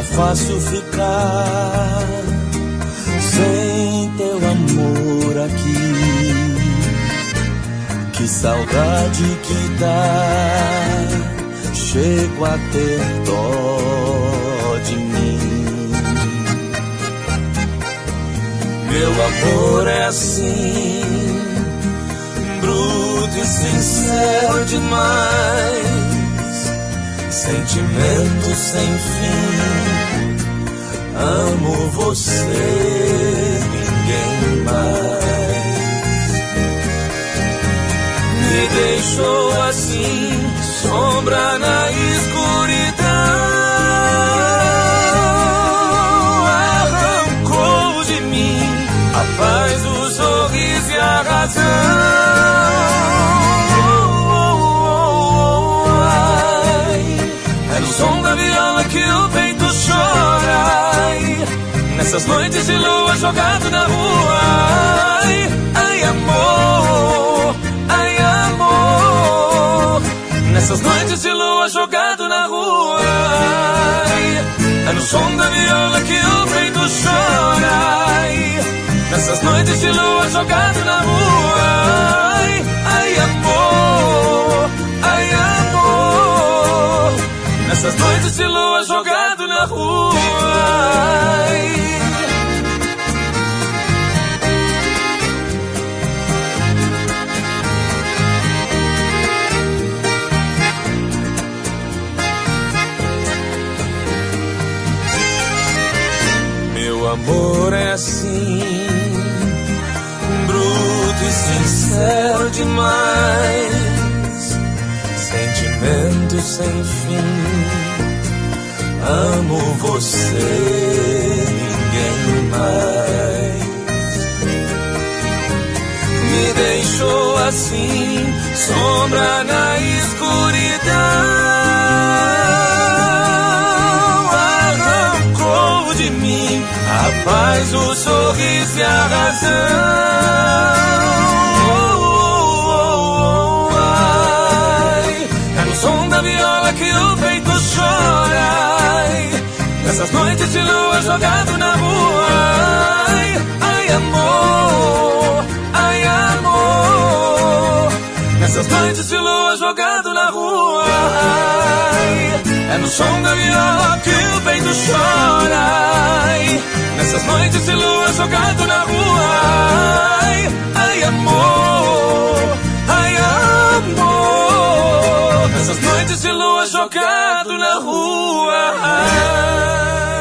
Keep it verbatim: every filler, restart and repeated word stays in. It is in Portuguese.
fácil ficar sem teu amor aqui. Que saudade que dá, chego a ter dó de mim. Meu amor é assim, bruto e sincero demais, sentimento sem fim, amo você, ninguém mais. Me deixou assim, sombra na escuridão, arrancou de mim a paz, o sorriso e a razão. É no som da viola que o peito chora, ai, nessas noites de lua jogado na rua. Ai, ai amor, ai amor, nessas noites de lua jogado na rua. Ai, é no som da viola que o peito chora, ai, nessas noites de lua jogado na rua. Ai, ai amor, ai amor, nessas noites de lua jogado na rua. Ai. Meu amor é assim, bruto e sincero demais, sentimento sem fim, amo você, ninguém mais. Me deixou assim, sombra na escuridão, arrancou de mim a paz, o sorriso e a razão. Oh, oh, oh, ai, é no som da viola que o peito chora, ai, nessas noites de lua jogado na rua. Ai, ai amor, ai amor, nessas noites de lua jogado na rua. Ai, é no som da viola que o peito chora, ai, nessas noites de lua jogado na rua. Ai, ai amor, ai amor, nessas noites de lua jogado na rua. Ai.